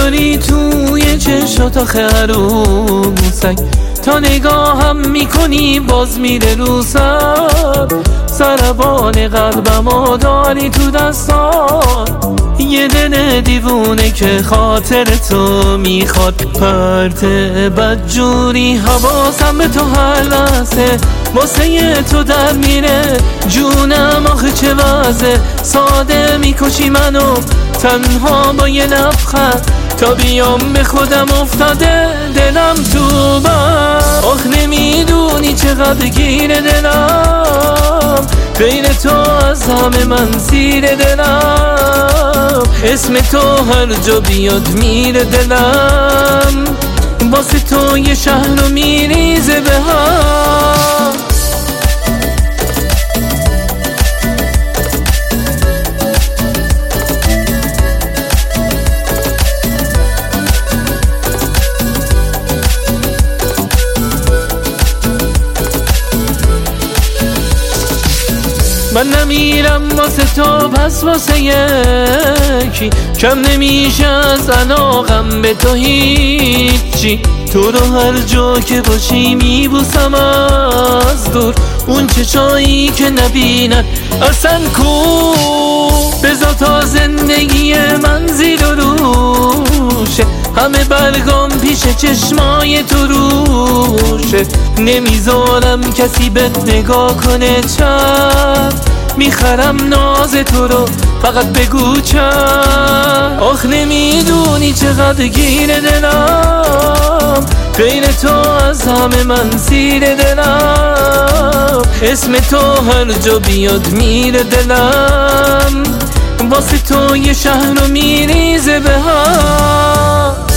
داری توی چشات آخه عروسک، تا نگاهم میکنی باز میره رو سر، سربان قلبمو داری تو دستان، یه دل دیوونه که خاطر تو میخواد، پرت بدجوری حواسم به تو هر لحظه، واسه تو در میره جونم آخه چه وضعه، ساده میکشی منو تنها با یه لبخند، تا بیام به خودم افتاده دلم تو بر، آخ نمیدونی چقدر گیره دلم، غیر تو از همه من سیر دلم، اسم تو هر جا بیاد میره دلم، واسه تو یه شهر رو میریزه به هم. من نمیرم واسه تو پس واسه یکی، کم نمیشه از علاقم به تو هیچی، تو رو هر جا که باشی میبوسم از دور، اون چشایی که نبینن اصلا کو، بذار تا زندگی من زیر و روشه، همه برگام پیش چشمای تو روشه، نمیذارم کسی بهت نگاه کنه چپ، میخرم ناز تو رو فقط بگو چپ، آخ نمیدونی چقدر گیره دلم، غیر تو از همه من سیر دلم، اسم تو هر جا بیاد میره دلم، واسه تو یه شهر رو میریزه به هم.